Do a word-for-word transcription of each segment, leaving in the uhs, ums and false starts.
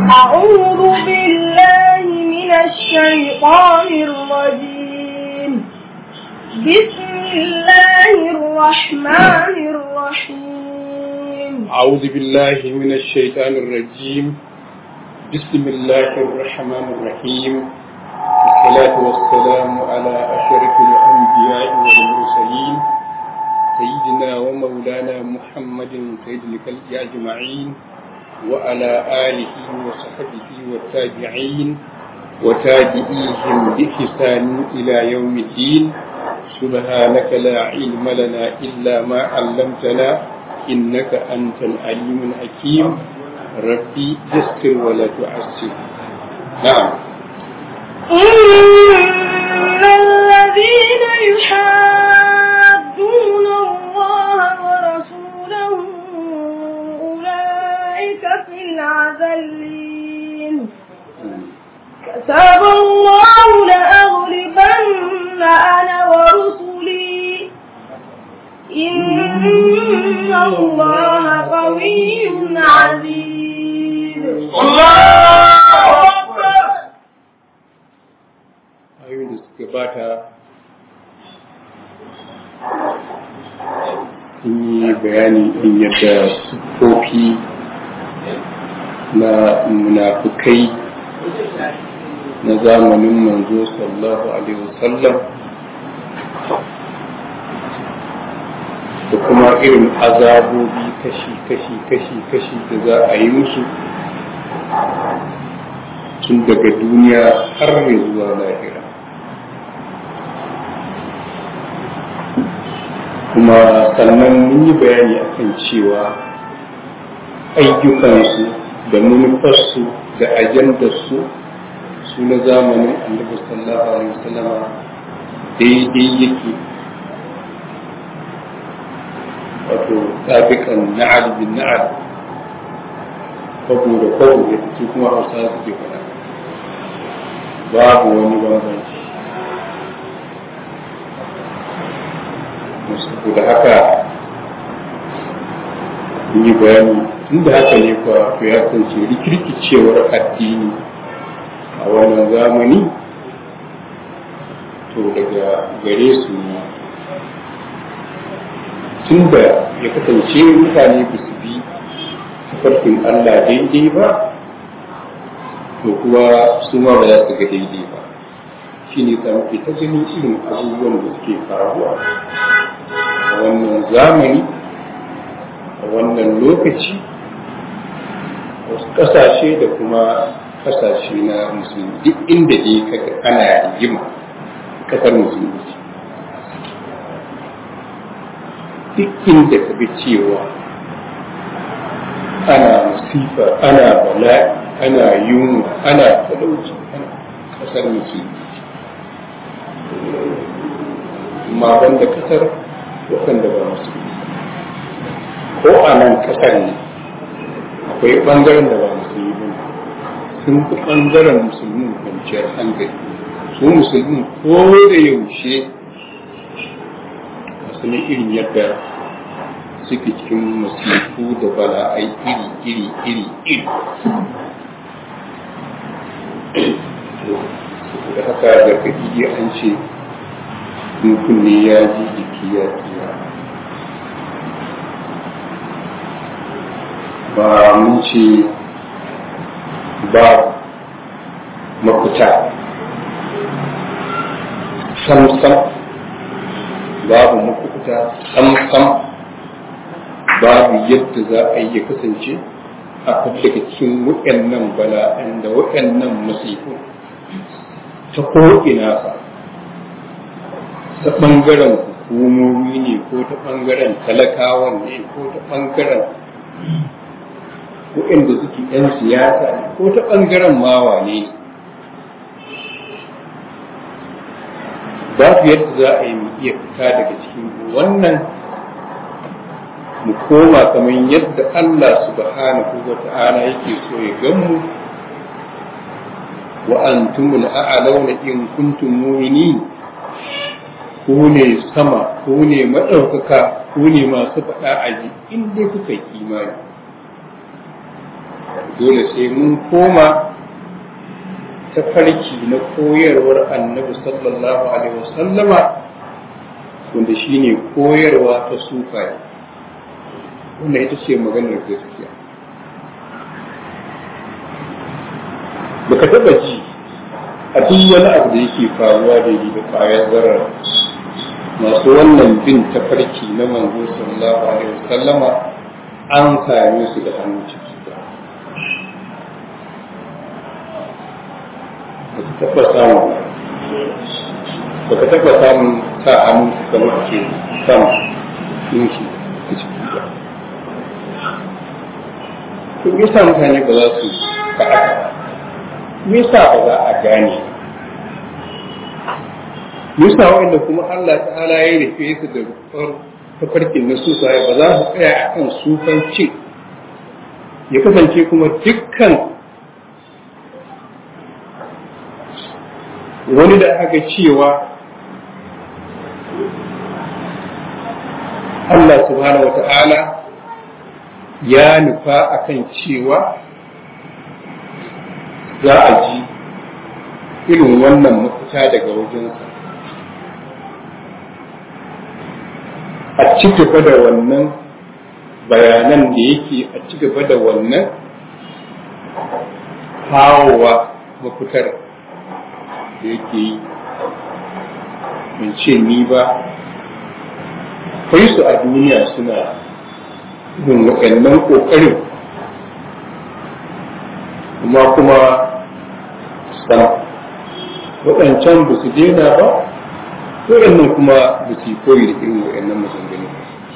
أعوذ بالله من الشيطان الرجيم. بسم الله الرحمن الرحيم. أعوذ بالله من الشيطان الرجيم. بسم الله الرحمن الرحيم. والصلاة والسلام على أشرف الأنبياء والمرسلين سيدنا ومولانا محمد سيد الخلق أجمعين وعلى آله وصحبه والتابعين وتابعيهم بإحسان إلى يوم الدين. سبحانك لا علم لنا إلا ما علمتنا إنك أنت العليم الحكيم. ربي يسر ولا تعسر. نعم. إن الذين يحادون الله ورسوله أولئك في العذلين. كتب الله لأغلبن أنا ورسلي إن الله قوي عزيز. الله أكبر. ayoyin da suka bata sun yi bayani in yadda sufofi na munafukai na zamanin manzo sallallahu alaihi wasallam da kuma irin azabobi kashi kashi kashi kashi da za a yi musu tun daga duniya har zuwa lahira. Kuma sannan mun yi bayani akan cewa ayyukansu da manufarsu da ajandarsu su na zamanin annabi sallallahu alaihi wasallam daidai yake wato tabiqan na'al bin na'al kwabo da kwabo da su kuma hausa suke faɗa babu wani bambanci. Saboda haka yi bayani inda haka ne kuwa to ya kasance rikirkicewar addini a wannan zamani to daga gare su ne tun da ya kasance mutane ba su bi tafarkin Allah daidai ba to kuwa su ma ba za su ga daidai ba. Shi ne ta muke ta ganin irin abubuwan da suke faruwa a wannan zamani a wannan lokaci wasu ƙasashe da kuma ƙasashe na musulmi duk inda dai kaga ana rigima ƙasar musulmi duk inda ka bi cewa ana musifa ana bala'i ana yunwa ana talauci ana ƙasar musulmi amma banda ƙasar waɗanda ba musulmi ko a nan ƙasar ne akwai ɓangaren da ba musulmi ba sun fi ɓangaren musulmin kwanciyar hankali. Su musulmin ko da yaushe masu ne irin yadda suke cikin musifu da bala'ai iri iri iri iri da haka da kaki an ce kunne ya ji jiki ya tsira. Ba mun ce ba mafita sam-sam babu mafita sam-sam babu yadda za a yi ya kasance a daga cikin waɗannan bala'an da waɗannan masifu ta ko'ina ba ta ɓangaren hukumomi ne ko ta ɓangaren talakawan ne ko ta ɓangaren waɗanda suke ‘yan siyasa ne ko ta ɓangaren mawa ne ba su yadda za a yi mu iya fita daga cikin wannan mu koma kamar yadda Allah subhanahu wa ta'ala yake so ya gamu wa antumul a'launa in kuntum mu'minin. Ku ne sama, ku ne maɗaukaka, ku ne masu faɗa a ji in dai kuka yi imani. dole sai mun koma ta farki na koyarwar annabi sallallahu alaihi wasallama wanda shine koyarwa ta sufaye wanda ita ce maganar gaskiya. baka taba ji a duk wani abu da yake faruwa da yi da kwayar zarar masu wannan bin tafarki na manzo sallallahu alaihi wasallama an same su da hannu ciki ba. baka taba samu baka taba samun sa hannu kamar ke samu ɗinki a ciki ba. to me yasa mutane ba za su faɗa ba? me yasa ba za a gane? me yasa wanda kuma Allah ta'ala ya rufe su da rufar tafarkin na sufaye ba za su tsaya a kan sufanci ya kasance kuma dukkan wani da aka cewa Allah subhanahu wa ta'ala ya nufa akan cewa za a ji irin wannan mafita daga wajensa a ci gaba da wannan bayanan da yake a ci gaba da wannan hawa mafitar da yake yi in ce ni ba kai su a duniya suna yin waɗannan ƙoƙarin kuma kuma sama waɗancan ba su daina ba waɗannan kuma ba su koyi da irin waɗannan maganganu.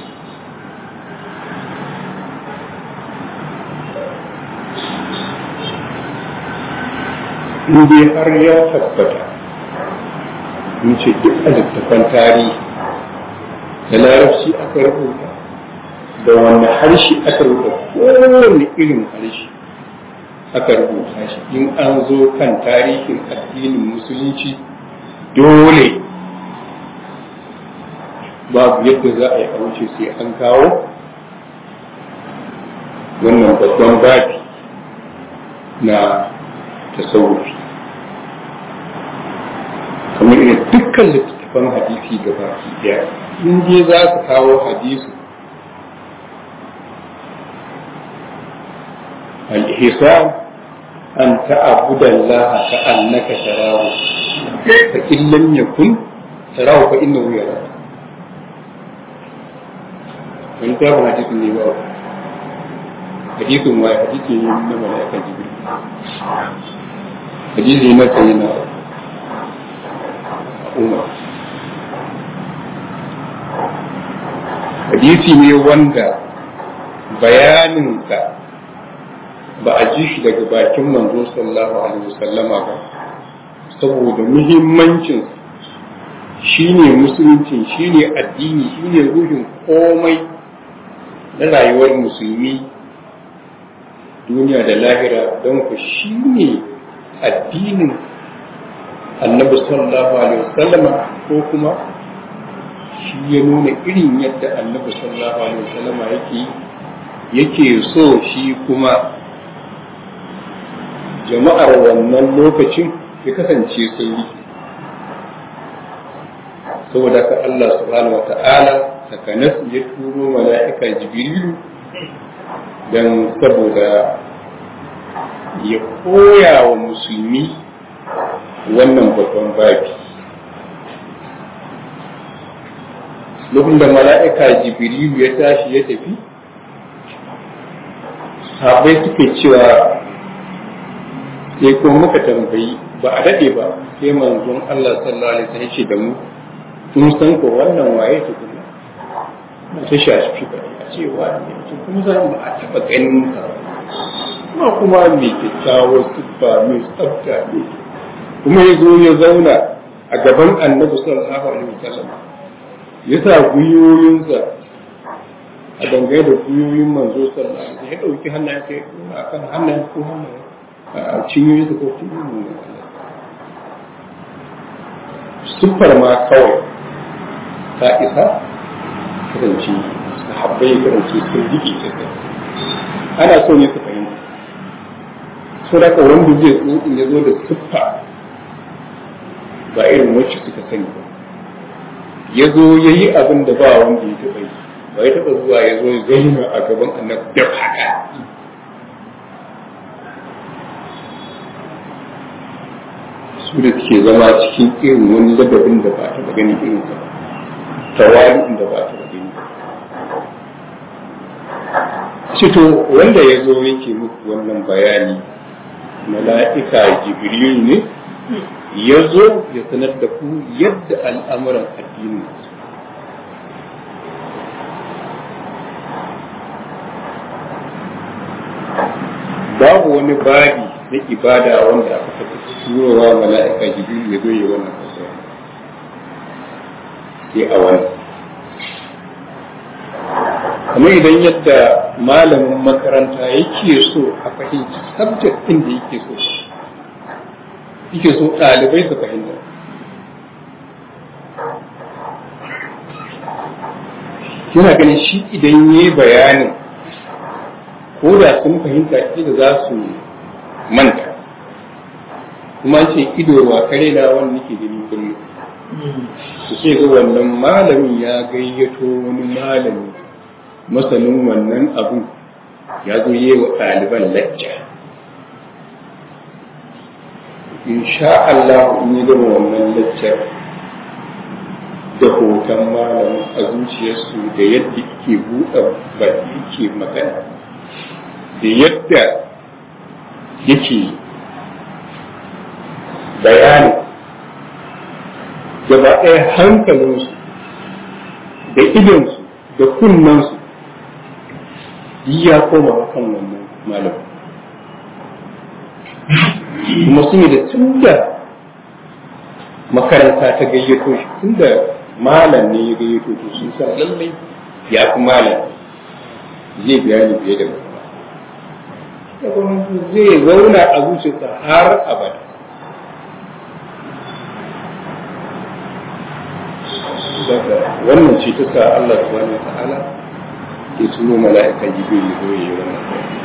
in dai har ya tabbata mun ce duk a littattafan tarihi da larabci aka rubuta da wani harshe aka rubuta kowane irin harshe aka rubuta shi in an zo kan tarihin addinin musulunci dole babu yadda za a yi a wuce sai an kawo wannan babban babi na tasawufi kamar irin dukkan littattafan hadisi gabaki daya in je za su kawo hadisi al-ihsan an ta'budu Allah ka annaka tarahu fa in lam yakun tarahu fa innahu yaraka. wani tabin hadisin ne ba hadisin wa hadisi ne na mala'ika jibril hadisi na sayyidina Umar hadisi ne wanda bayaninsa ba a ji shi daga bakin manzo sallallahu alaihi wasallama ba saboda muhimmancin shine musulunci shine addini shine ruhin komai na rayuwar musulmi duniya da lahira don ku shine addinin annabi sallallahu alaihi wasallama ko kuma shi ya nuna irin yadda annabi sallallahu alaihi wasallama yake yake so shi kuma jama'ar wannan lokacin ya kasance sun yi saboda ka Allah subhanahu wata'ala takanas ya turo mala'ika jibrilu don saboda ya koya wa musulmi wannan babban babi. Lokacin da mala'ika jibrilu ya tashi ya tafi sahabbai suke cewa sai kuma muka tambayi ba a daɗe ba sai manzon Allah sallallahu alaihi wasallam ya ce da mu kun san ko wannan waye tukuna na ta shafi ba a ce wa ne kuma zan ba a taɓa ganin ka kuma kuma mai kyakkyawar siffa mai tsafta ne kuma ya zo ya zauna a gaban annabi sallallahu alaihi wasallam ya sa gwiwoyinsa a dangane da gwiwoyin manzo sallallahu alaihi wasallam ya ɗauki hannayen sai a kan hannayen ko hannayen a cinyoyin su ko cinyoyin siffar ma kawai ta isa kasance sahabbai kasance sun riƙe ta ana so ne su fahimta so da ka wanda zai tsotsin ya zo da siffa ba irin wacce suka sani ba, ya zo ya yi abin da ba wanda ya taɓa yi, ba ya taɓa zuwa ya zo ya zauna a gaban annabi da haka. Su da suke zama cikin irin wani ladabin da ba taɓa gani irin sa ba, tawali'in da ba taɓa gani. Cito wanda ya zo yake muku wannan bayani mala'ika Jibril ne ya zo ya sanar da ku yadda al'amuran addini babu wani babi na ibada wanda aka taɓa turowa mala'ika Jibril ya zo ya wannan kasuwa sai a wani kamar idan yadda malamin makaranta yake so a fahimci subject ɗin da yake so yake so ɗalibai su fahimta, yana ganin shi idan yi bayanin ko da sun fahimta ido za su manta, kuma ce ido wa kare na wani nake gani kullum su ce ga wannan malamin ya gayyato wani malami masanin wannan abu ya zo yi wa ɗaliban lacca. Insha Allah in yi gama wannan laccar da hoton malamin a zuciyarsu da yadda ke buɗe baki ke magana da yadda yake bayani gaba ɗaya hankalinsu da idonsu da kunnensu ya koma kan wannan malamin. Kuma sun yi da tun da makaranta ta gayyato shi, tun da malam ne ya gayyato to sun sa lallai ya fi malam zai bayani fiye da mutum, zai zauna a zuciyarsa har abada. Wannan ce ta sa Allah subhanahu wa ta'ala ke turo mala'ika Jibril ya zo ya yi wannan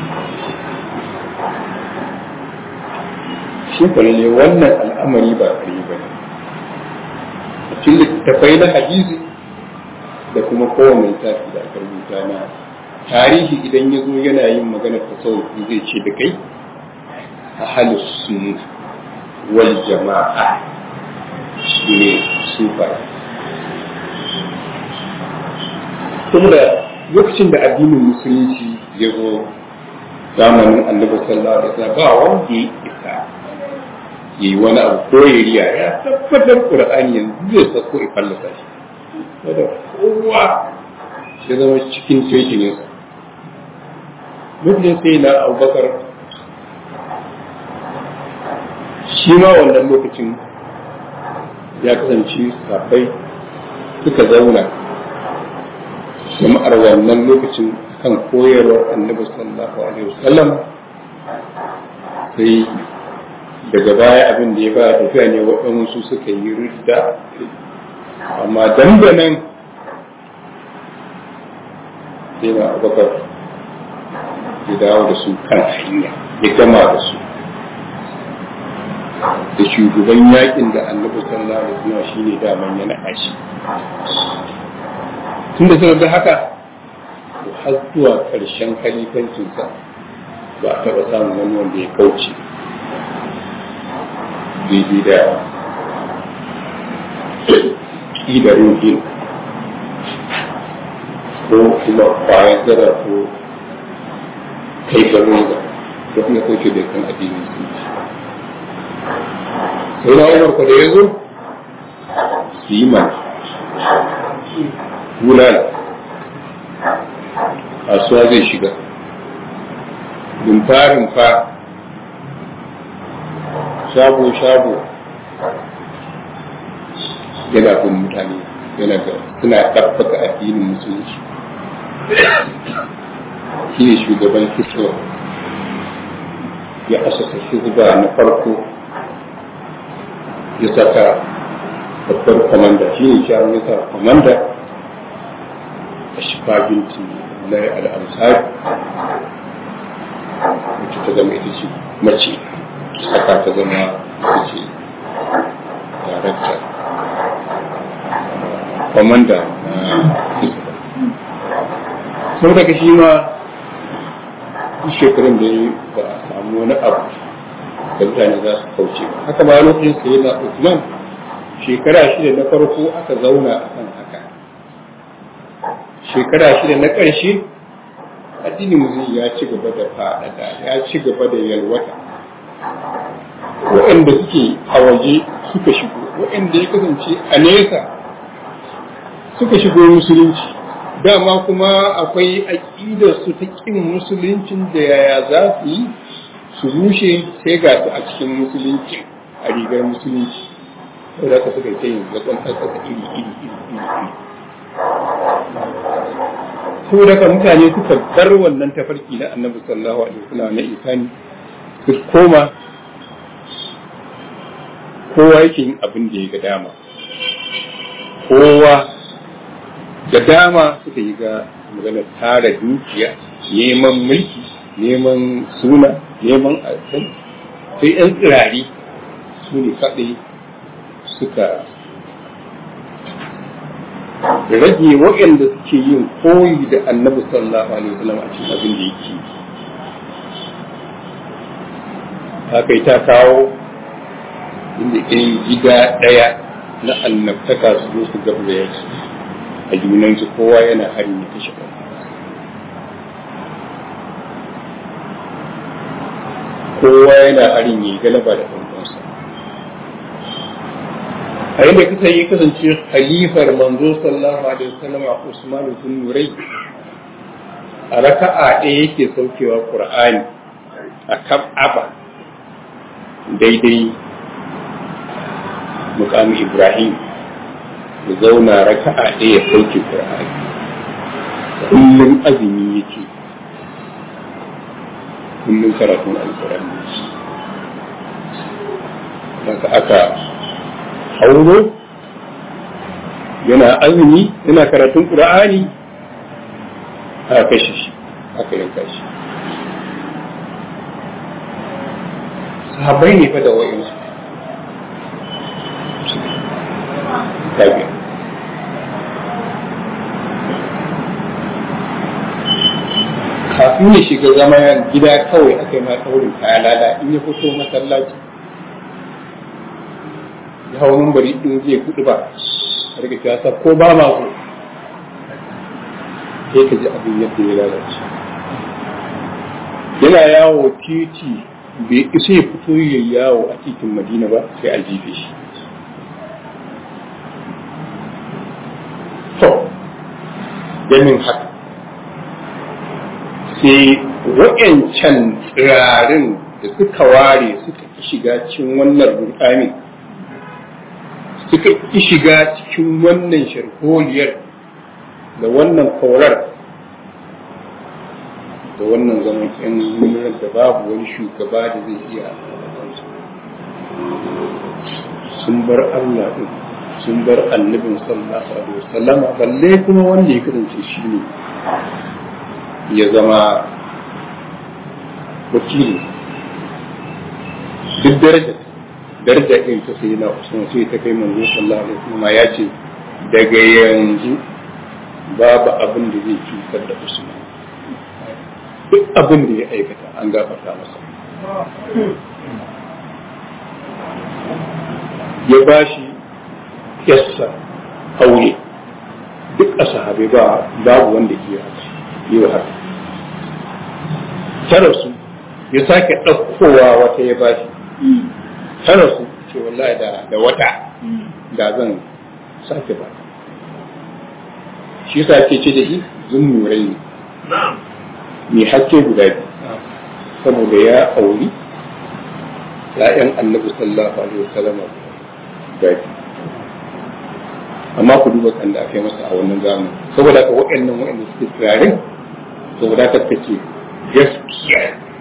shi ne wannan al'amari ba kare ba ne. A cikin littattafai na hadisi da kuma kowane littafi da aka rubuta na tarihi idan ya zo yana yin maganar tasawufi zai ce da kai ahlus sunna wal jama'a su ne sufa. Saboda lokacin da addinin musulunci ya zo zamanin annabi sallallahu alaihi wasallam ba wanda ya isa yi wani abu ko ya riya ya tabbatar Qur'ani yanzu zai sako ya fallasa shi, saboda kowa ya zama cikin cikin mutum sai na Abubakar shi ma wannan lokacin ya kasance sahabbai suka zauna jama'ar wannan lokacin kan koyarwar annabi sallallahu alaihi wasallam, sai daga baya abin da ya ba tafiya ne waɗansu suka yi ridda, amma dandanan sai na Abubakar ya dawo da su kan hanya ya gama da su da shugaban yakin da annabi sallallahu alaihi wasallam shine daman yana ashi. Tun da suka ga haka har zuwa ƙarshen kalifancinsa ba a taɓa samun wani wanda ya kauce daidai da ƙidar ruhin ko kuma bayan zara ko kai garoza da kuma kauce da kan addinin su. Sai na umar ku da ya zo su yi mana bulala kasuwa zai shiga rumfa-rumfa shago-shago yana bin mutane yana ga suna ɗabbaka addinin musulunci. Shi ne shugaban kiswa ya asasa shugaba na farko ya saka babbar kwamanda, shi ne sharon ya sa kwamanda a shifa binti na al'amsari wacce ta zama ita ce mace haka ta zama ce darakta kwamanda na sau daga shi ma shekarun da ya ba a samu wani abu da mutane za su kauce ba haka ba lokacin sai na Usman shekara shida na farko aka zauna a kan haka shekara shida na ƙarshe addinin musulmi ya ci gaba da faɗaɗa ya ci gaba da yalwata waɗanda suke a waje suka shigo waɗanda ya kasance a nesa suka shigo musulunci dama kuma akwai aƙidar su ta ƙin musuluncin da yaya za su yi su rushe sai ga su a cikin musulunci a rigar musulunci saboda ka suka ce yin zaɓen ƙasa iri iri iri iri saboda ka mutane suka bar wannan tafarki na annabi sallallahu alaihi wasallam na isani su koma kowa yake yin abin da ya ga dama kowa da dama suka yi ga magana tara dukiya neman mulki neman suna neman alfan sai yan tsirari su ne kaɗai suka rage waɗanda suke yin koyi da annabi sallallahu alaihi wasallam a cikin abin da yake haka ita kawo inda ɗin gida ɗaya na annabtaka su zo su gaba da yake a junansu kowa yana harin ya kashe ɗan kowa yana harin ya galaba da ɗanɗansa a yadda kusa yi kasance halifar manzo sallallahu alaihi wasallam a Usman bin Nurai a raka'a ɗaya yake saukewa Qur'ani a Ka'aba daidai muqami Ibrahim ya zauna raka'a ɗaya ya sauke Qur'ani kullum azumi yake kullum karatun Al-Qur'ani daga aka hauro yana azumi yana karatun Qur'ani aka kashe shi aka yanka shi sahabbai ne fa da wa'insu tabi kafin ya shiga zama gida kawai aka yi ma taurin kaya lada in ya fito masallaci ya hau bari in zai kudu ba a rika siyasa ko ba ma so sai ka ji abin yadda ya lalace yana yawo titi bai isa ya fito ya yawo a titin Madina ba sai a jife shi to yamin haka sai waɗancan tsirarin da suka ware suka ki shiga cikin wannan rukami suka ki shiga cikin wannan sharholiyar da wannan kaurar da wannan zaman yan nuna da babu wani shugaba da zai iya sun bar Allah din sun bar annabin sallallahu alaihi wasallam balle kuma wanda ya kasance shi ne ya zama wakili duk daraja daraja ɗin ta sai na Usman sai ta kai manzo sallallahu alaihi wasallam ya ce daga yanzu babu abin da zai cutar da Usman duk abin da ya aikata an gafarta masa ya bashi yassa aure duk a sahabai ba babu wanda ke yi wa haka tara su ya sake ɗaukowa wata ya bashi tara su ce wallahi da da wata da zan sake ba shi yasa ke ce da shi zunnurai ne mai hakke guda biyu saboda ya auri ya'yan annabi sallallahu alaihi wasallam guda biyu amma ku duba kan da aka yi masa a wannan zamani saboda ka waɗannan waɗanda suke tsirarin saboda ka take gaskiya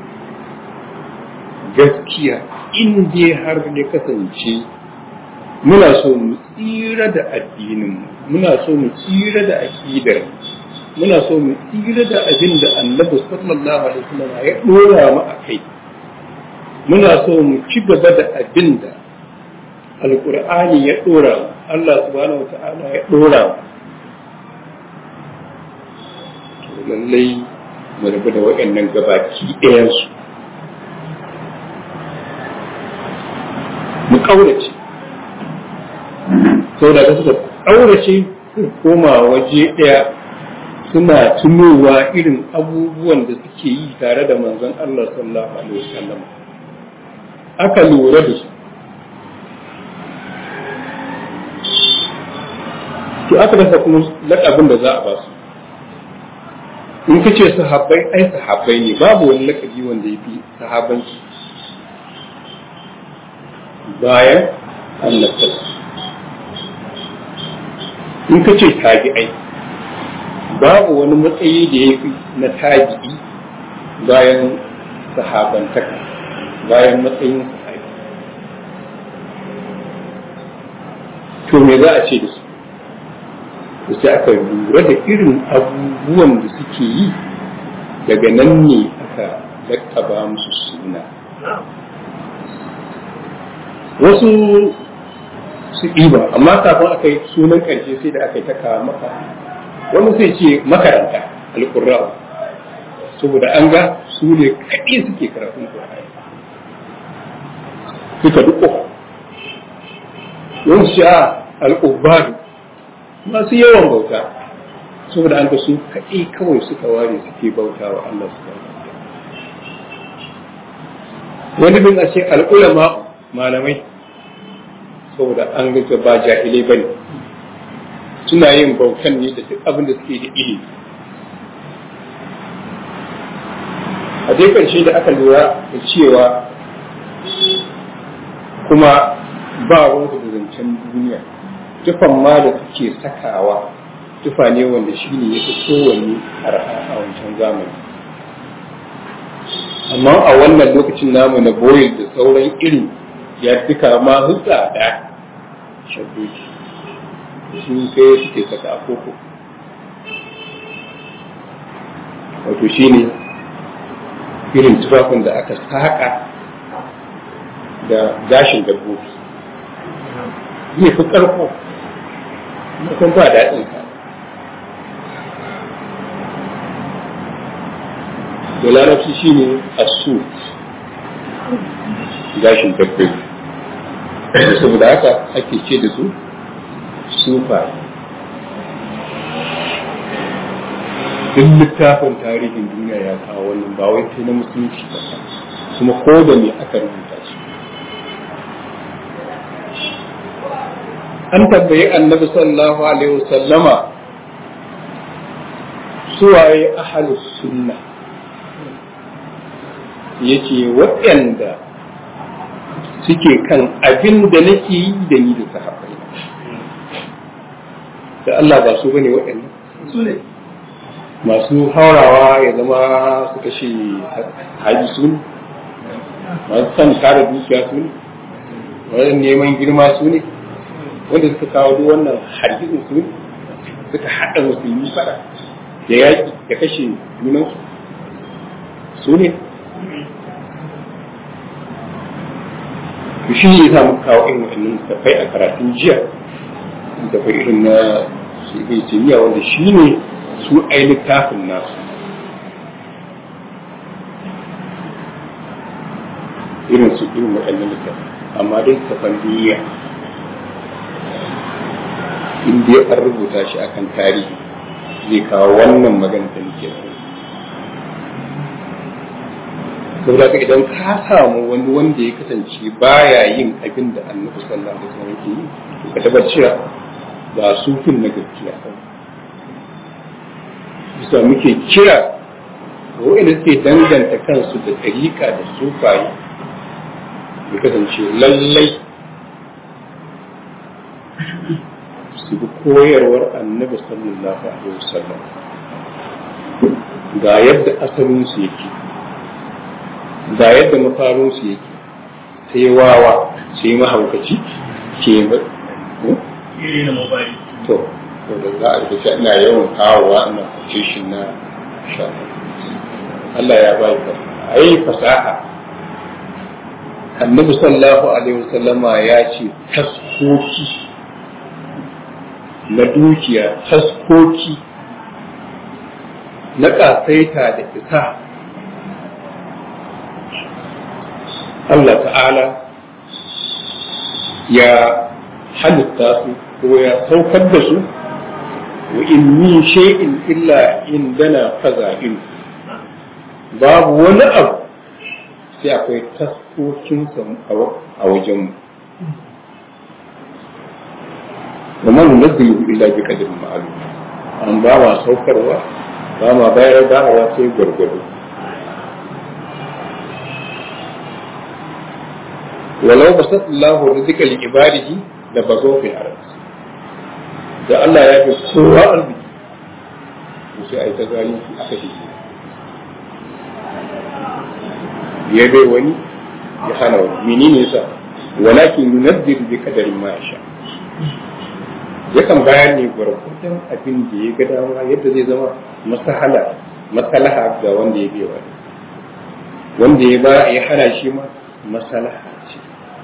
gaskiya in dai har da kasance muna so mu tsira da addinin muna so mu tsira da aqidar muna so mu tsira da abin da Annabi sallallahu alaihi wasallam ya dora mu akai muna so mu ci gaba da abin da alƙur'ani ya ɗora Allah subhanahu wa ta'ala ya ɗora to lallai mu rabu da waɗannan gabaki ɗayansu mu ƙaurace sau da suka ƙaurace su koma waje ɗaya suna tunowa irin abubuwan da suke yi tare da manzon Allah sallallahu alaihi wasallam aka lura da su to aka rasa kuma laƙabin da za a ba su in ka ce sahabbai ai sahabbai ne babu wani laƙabi wanda ya fi sahabanci bayan annabta in ka ce tabi'ai babu wani matsayi da ya fi na tabi'i bayan sahabantaka bayan matsayin sahabi to me za a ce da su da sai aka lura da irin abubuwan da suke yi daga nan ne aka laƙaba musu suna wasu su ɗiba amma kafin aka yi sunan ƙarshe sai da aka yi ta kawo maka wani sai ce makaranta alƙurra saboda an ga su ne kaɗai suke karatun ƙur'ani suka duko wani sha al'ubbadu masu yawan bauta saboda an ga su kaɗai kawai suka ware suke bauta wa Allah su wani bin a ce al'ulama malamai saboda an ga ba jahilai ba ne suna yin bautan ne da duk abin da suke da ilimi a dai ƙarshe da aka lura da cewa kuma ba wanda da zancen duniya tufan ma da suke sakawa tufa ne wanda shi ne ya fi kowanne arha a wancan zamani amma a wannan lokacin namu na boyil da sauran irin ya duka ma hutsa da shagoji sun sai suke saka a koko wato shi ne irin tufafin da aka saka da gashin dabbobi zai fi ƙarko kuma ba daɗin ka da larabci shi ne asu gashin dabbobi saboda haka ake ce da su sufa duk littafin tarihin duniya ya kawo wannan ba wai sai na musulunci ba kuma ko da me aka rubuta shi an tabbayi annabi sallallahu alaihi wasallama suwaye ahlus sunna yace waɗanda suke kan abin da nake yi da ni da sahabbai da Allah ba su bane waɗannan su ne masu haurawa ya zama su kashe haji su ne masu son kare dukiya su ne wajen neman girma su ne wanda suka kawo duk wannan hargitsin su ne suka haɗa musulmi fada da yaƙi da kashe junansu su ne shi ne za mu kawo irin waɗannan tafai a karatun jiya tafai irin na shigai jami'a wanda shi ne su ai littafin nasu irin su irin waɗannan littafin amma dai tafan duniya in dai an rubuta shi akan tarihi zai kawo wannan magana da nake so saboda ka idan ka samu wani wanda ya kasance baya yin abin da annabi sallallahu alaihi wasallam yake yi to ka tabbatar cewa ba sufin na gaskiya ba bisa muke kira wanda suke danganta kansu da tsarika da sufaye ya kasance lallai su bi koyarwar annabi sallallahu alaihi wasallam ga yadda asalinsu yake ga yadda mafarinsu yake sai wawa sai mahaukaci ke ba to to da za a rubuta ina yawan kawowa ina kwace shi na sha Allah ya ba ka ai fasaha annabi sallallahu alaihi wasallama ya ce taskoki na dukiya, taskoki na ƙasaita da isa Allah ta'ala ya halitta su ko ya saukar da su wa in min shay'in illa indana khaza'in, babu wani abu sai akwai taskokin sa a wajen mu kuma mun nazilu illa bi qadrin ma'lum, an ba ma saukarwa ba ma bayar da awa sai gurgudu. walau basallahu rizqa li ibadihi la bazaw fi al-ard, da Allah ya fi kowa arziki sai ai ta gani aka shi ya bai wani ya hana wani, menene yasa walakin yunaddir bi qadarin ma yasha, yakan bayar ne gwargwadon abin da ya ga dama yadda zai zama maslaha maslaha ga wanda ya bai wani, wanda ya ba ya hana shi ma maslaha ce.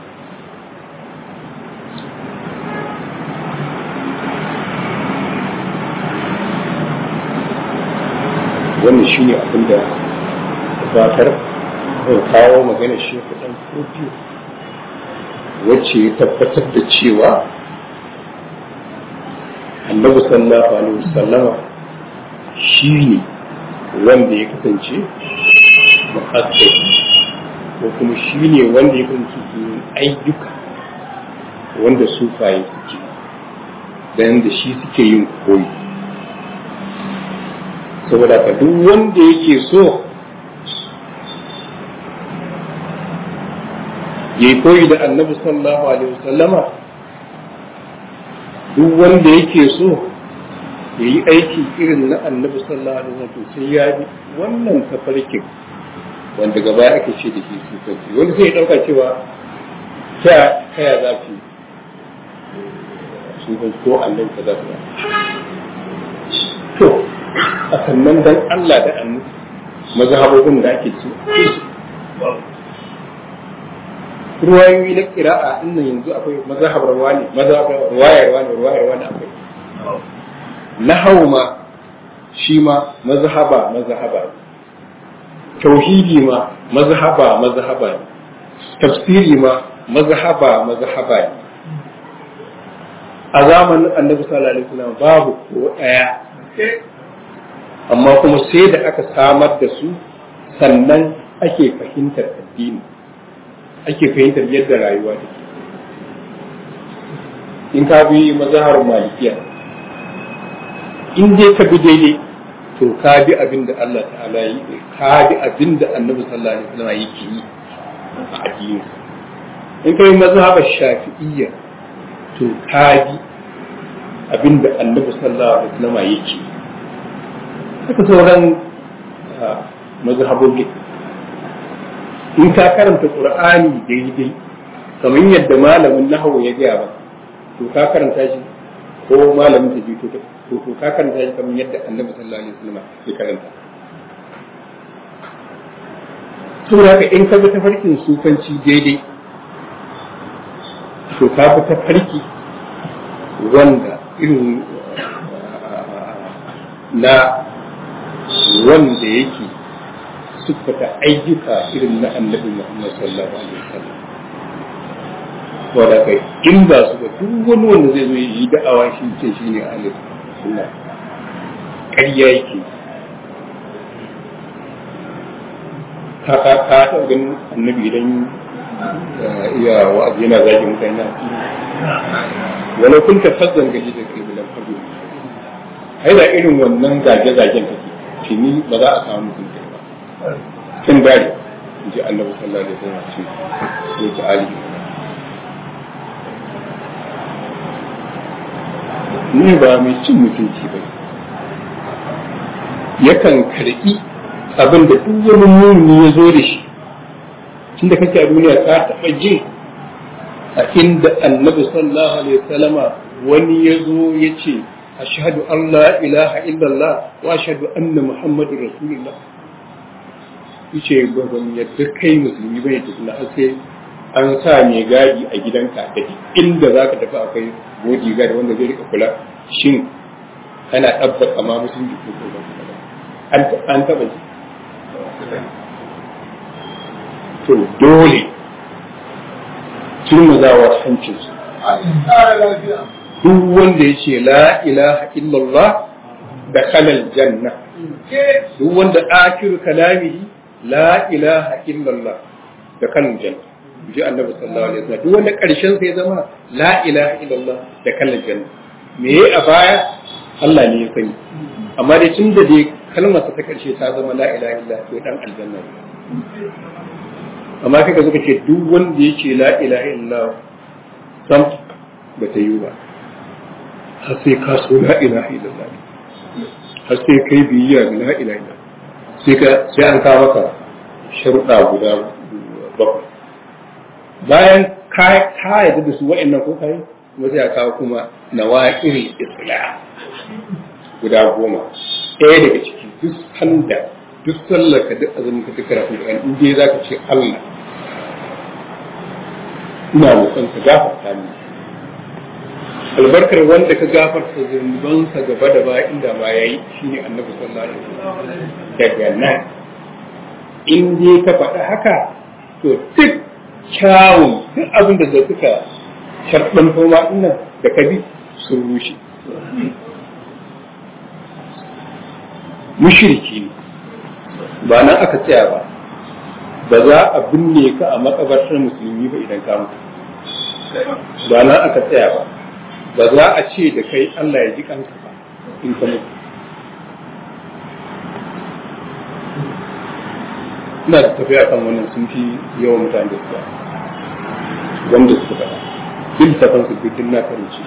wannan shi ne abin da fatar zai kawo magana shi kudan kofi wacce ya tabbatar da cewa annabi sallallahu alaihi wasallama shi ne wanda ya kasance muqaddas ko kuma shi ne wanda ya kasance ayyuka wanda sufaye suke dan da shi suke yin koyi, saboda ka duk wanda yake so ya yi koyi da annabi sallallahu alaihi wasallama, duk wanda yake so ya yi aiki irin na annabi sallallahu alaihi wasallam sai ya bi wannan tafarkin wanda gaba ake ce da shi sufanci. wanda sai ya dauka cewa ta kaya za fi sufanci ko annabi ka za su to a sannan dan Allah da annabi mazhabobin da ake ci ruwayoyi na qira'a innan yanzu akwai mazhabar wani mazhabar ruwayar wani ruwayar wani akwai nahwu ma shi ma mazhaba mazhaba, tauhidi ma mazhaba mazhaba, tafsiri ma mazhaba mazhaba. a zamanin annabi sallallahu alaihi wasallam babu ko daya, amma kuma sai da aka samar da su sannan ake fahimtar addini, ake fahimtar yadda rayuwa take. in ka bi mazhabar malikiya, in dai ka bi daidai to ka bi abin da Allah ta'ala yi, ka bi abin da annabi sallallahu alaihi wasallam yake yi a addini. in ka bi mazhabar shafi'iyya to ka bi abin da annabi sallallahu alaihi wasallam yake yi. haka sauran mazhabobi, in ka karanta qur'ani daidai kamar yadda malamin nahwu ya gaya ba, to ka karanta shi ko malamin tajwid to to ka karanta shi kamar yadda annabi sallallahu alaihi wasallam ya karanta. to haka in ka bi tafarkin sufanci daidai to ka bi tafarki wanda irin na wanda yake siffata ayyuka irin na annabi Muhammad sallallahu alaihi wasallam. wanda kai in ba su ba duk wani wanda zai zo yi da'awa shi ce shi ne alif sunna ƙarya yake. ka ka ka ta ganin annabi idan ya wa'azi yana zagi mutane na wala kun ta fazzan gaji da kai bilan fadu, ai da irin wannan zage-zagen take shi ni ba za a samu mutum kai ba kin dare in ji annabi sallallahu alaihi wasallam ce ko ta ali ni ba mai cin mutunci ba, yakan karɓi abin da duk wani mumini ya zo da shi. tunda kake a duniya ka taɓa jin a inda annabi sallallahu alaihi wasallama wani ya zo ya ce ashhadu an la ilaha illallah wa ashhadu anna muhammadur rasulullah, yace ban yadda kai musulmi bane tukuna har sai an sa mai gadi a gidanka da inda za ka tafi akwai bodi gadi wanda zai rika kula shin kana ɗabbaka ma musulunci ko ko ba an taɓa ji to dole turmuzawa hancinsu duk wanda ya ce la ilaha illallah da kalal janna duk wanda akiru kalamihi la ilaha illallah da kalal janna ji annabi sallallahu alaihi wasallam duk wanda karshen sai zama la ilaha illallah da kalal janna me a baya Allah ne ya sani amma dai tun da dai kalmar ta karshe ta zama la ilaha illallah to dan aljanna amma kai ka zo ce duk wanda yake la ilaha illallah sam ba ta yi ba har sai ka so la ilaha illallah har sai kai biyayya ga la ilaha illallah sai ka sai an kawo maka sharuɗa guda bakwai bayan ka ka yadda da su wa'annan ko kai kuma sai a kawo kuma nawaqil islam guda goma ɗaya daga ciki duk sanda duk sallar ka duk azumin ka tukara ku kan in dai zaka ce Allah ina roƙon ka gafarta mini albarkar wanda ka gafarta zunubansa gaba da baya inda ma yayi shine annabi sallallahu alaihi wasallam daga nan in dai ka faɗa haka to duk kyawun duk abin da zai suka sharɗan koma ɗinnan da ka bi sun rushe mushriki ne ba nan aka tsaya ba ba za a binne ka a makabartar musulmi ba idan ka mutu ba nan aka tsaya ba ba za a ce da kai Allah ya ji kanka ba in ka mutu ina da tafiya kan wannan sun fi yawan mutane da suka wanda suka faɗa duk da kansu duk na karanci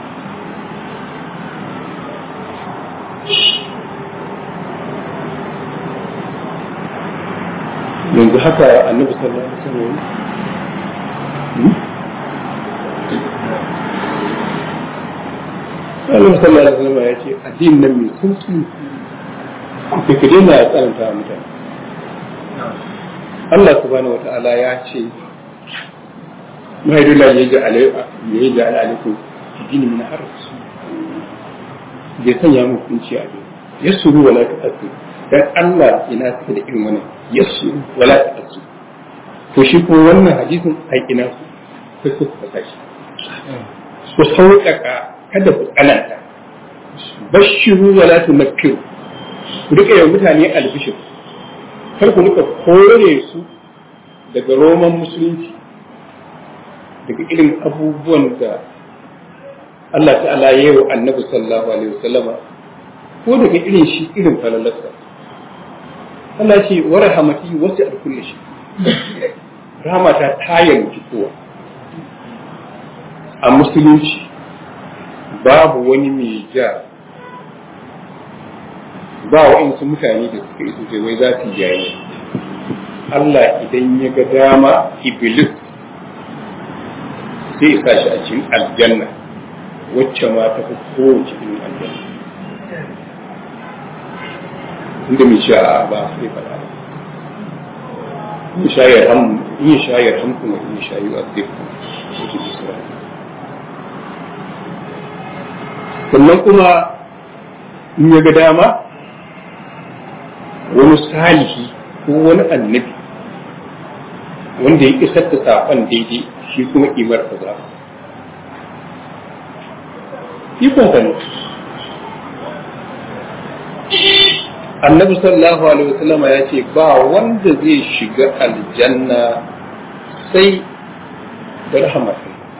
yanzu haka annabi sallallahu alaihi wasallam Allah sallallahu alaihi wasallam ya ce addinin nan mai sauki ku kike na tsananta mutane Allah subhanahu wataala ya ce mahaidulla ya ji alaikum ya ji alaikum dini min harf bai sanya mu kunci a bai yasuru wala ta'assu dan Allah ina suka da irin wannan yasuru wala ta'assu to shi ko wannan hadisin ai ina su sai ku saka shi ku sauƙaƙa kada ku tsananta bashiru wala tunkiru ku rika yi mutane albishir kar ku rika kore su daga roman musulunci daga irin abubuwan da Allah ta'ala ya yi wa annabi sallallahu alaihi wasallama ko daga irin shi irin falalarsa Allah ce wa rahamati wasi al kulli shi rahmata ta yanki kowa a musulunci babu wani mai ja ba wa'insu mutane da suka yi sosai wai za su yayi Allah idan ya ga dama iblis sai ya sa shi a cikin aljanna wacce ma ta fi kowace irin aljanna inda mai sha ba sai faɗa ba in shayar ham in shayar ham kuma in shayu a zai kuma wacce ke sura sannan kuma in ya ga dama wani salihi ko wani annabi wanda ya isar da saƙon daidai shi kuma imar ka za ikon ka ne annabi sallallahu alaihi wasallama ya ce ba wanda zai shiga aljanna sai da rahama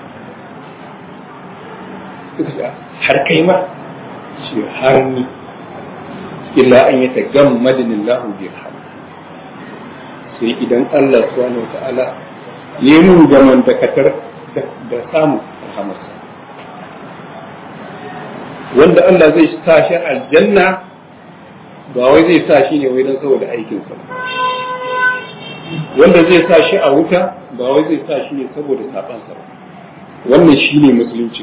har kai ma shi har ni illa an yi ta gammadin lahu bi rahama sai idan Allah subhanahu wata'ala ya yi mun gaman dakatar da samun rahamarsa wanda Allah zai sa shi aljanna ba wai zai sa shi ne wai don saboda aikinsa wanda zai sa shi a wuta ba wai zai sa shi ne saboda sabansa ba wannan shi ne musulunci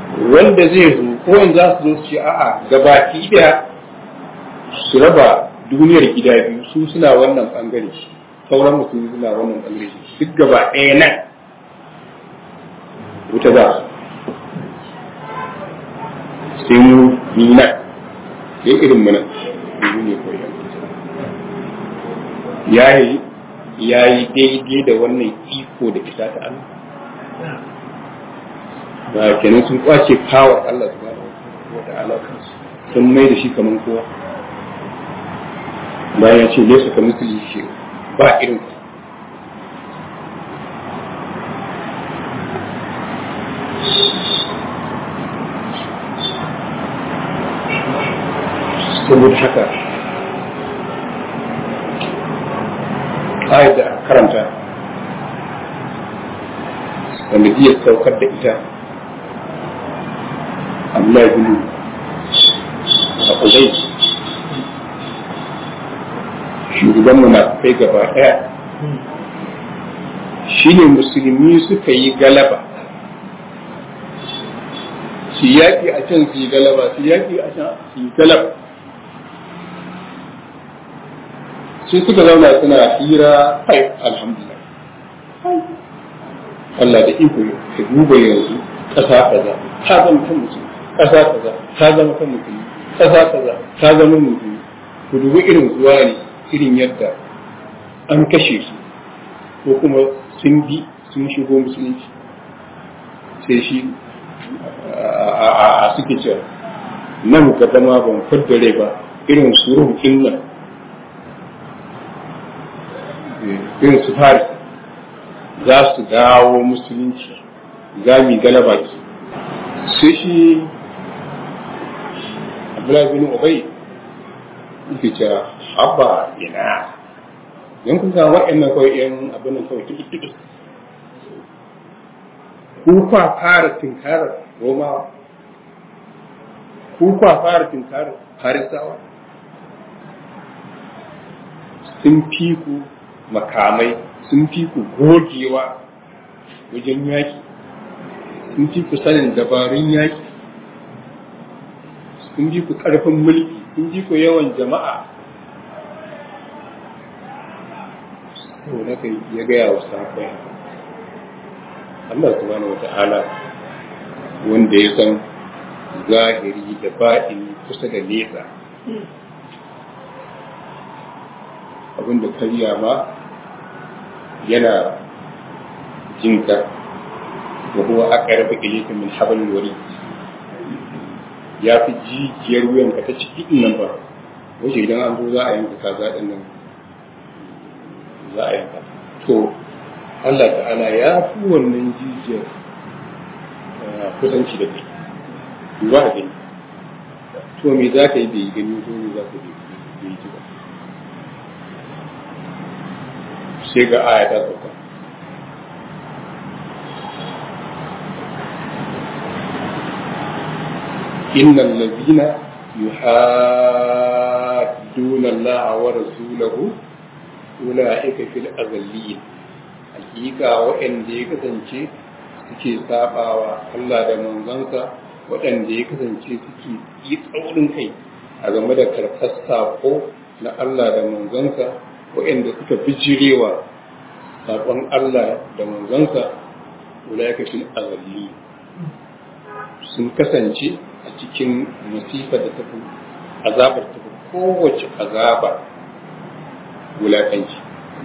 wanda zai zo ko in za su zo su ce a'a gabaki daya su raba duniyar gida biyu, su suna wannan bangare, sauran musulmi suna wannan bangare, duk gaba ɗaya nan wuta za su sai mu yi nan sai irin mu nan ne koyon ya yi ya yi daidai da wannan iko da isa ta Allah ba kenan sun kwace kawar Allah subhanahu wa ta'ala kansu sun mai da shi kaman kowa bayan ya ce laysa kamithlihi shay ba irin saboda haka ayat da karanta wanda iya saukar da ita Allah bin Abulai shugaban munafikai gaba daya shine musulmi suka yi galaba su yaki a can su yi galaba su yaki a can su yi galaba sai suka zauna suna hira kai alhamdulillah Allah da iko ya duba yanzu ƙasa kaza ta zama kan mutum ƙasa kaza ta zama kan mutum ƙasa kaza ta zama mutum ku dubi irin zuwa ne irin yadda an kashe su ko kuma sun bi sun shigo musulunci sai shi a suke cewa nan gaba ma ban faddare ba irin suruhu nan irin su fari za su dawo musulunci za mu galaba su sai shi Abdullahi bin Ubay yake cewa abba ina yan kun ga wa'annan kawai yan abin nan kawai tuki tuki ku kwa fara tinkarar Roma ku kwa fara tinkarar Farisawa sun fi ku makamai sun fi ku gogewa wajen yaki sun fi ku sanin dabarun yaki sun fi ku ƙarfin mulki sun fi ku yawan jama'a to na kai ya gaya wa sahabbai Allah subhanahu wata'ala wanda ya san zahiri da baɗini kusa da nesa abinda kariya ma yana jinka wa huwa aqrabu ilayka min hablil warid ya fi jijiyar wuyan ka ta ciki nan ba wace idan an zo za a yanka kaza din nan za a yanka to Allah ta'ala ya fi wannan jijiyar kusanci da kai duba da gani to me za ka yi bai gani to me za ka yi bai ji ba sai ga aya ta sauka innal ladina yuhadduna Allah wa rasulahu ulaika fil azalliyin hakika waɗanda ya kasance suke sabawa Allah da manzansa waɗanda ya kasance suke yi tsaurin kai a game da karɓar sako na Allah da manzansa waɗanda suka bijirewa saƙon Allah da manzansa ulaika fil azalli sun kasance a cikin musifa da tafi azabar tafi kowace azaba wulaƙanci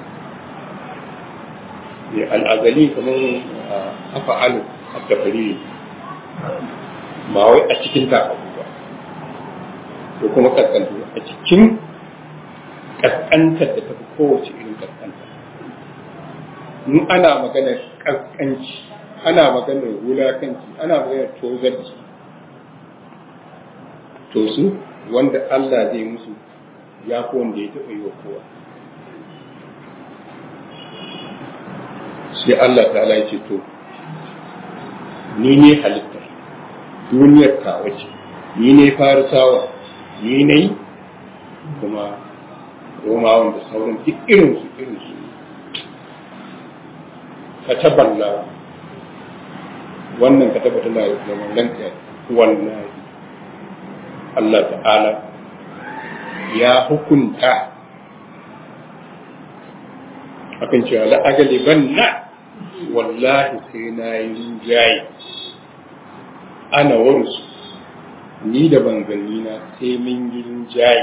ne al'azali kamar afa'alu a tafari ba wai a cikin takabu ba ko kuma kaskantu a cikin kaskantar da tafi kowace irin kaskanta in ana maganar kaskanci ana maganar wulakanci ana maganar tozarci to su wanda Allah zai musu ya fi wanda ya taɓa yi wa kowa sai Allah ta'ala ya ce to ni ne halittar duniyar ta wace ni ne farisawa ni ne kuma romawan da sauran duk irin su irin su ka taballa wannan ka tabbata na zaman lanta wallahi Allah ta'ala ya hukunta akan cewa la'agaliban na wallahi sai na yi rinjaye ana warsu ni da banzanni na sai mun yi rinjaye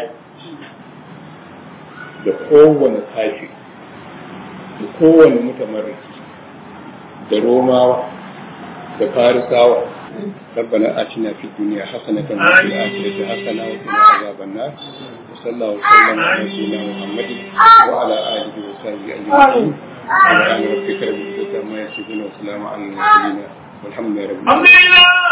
da kowane kafi da kowane mutamarriki da romawa da farisawa ربنا آتنا في الدنيا حسنة وفي الآخرة حسنة وقنا عذاب النار وصلى الله وسلم على سيدنا محمد وعلى آله وصحبه أجمعين سبحان ربك رب العزة عما يصفون وسلام على المرسلين والحمد لله رب العالمين.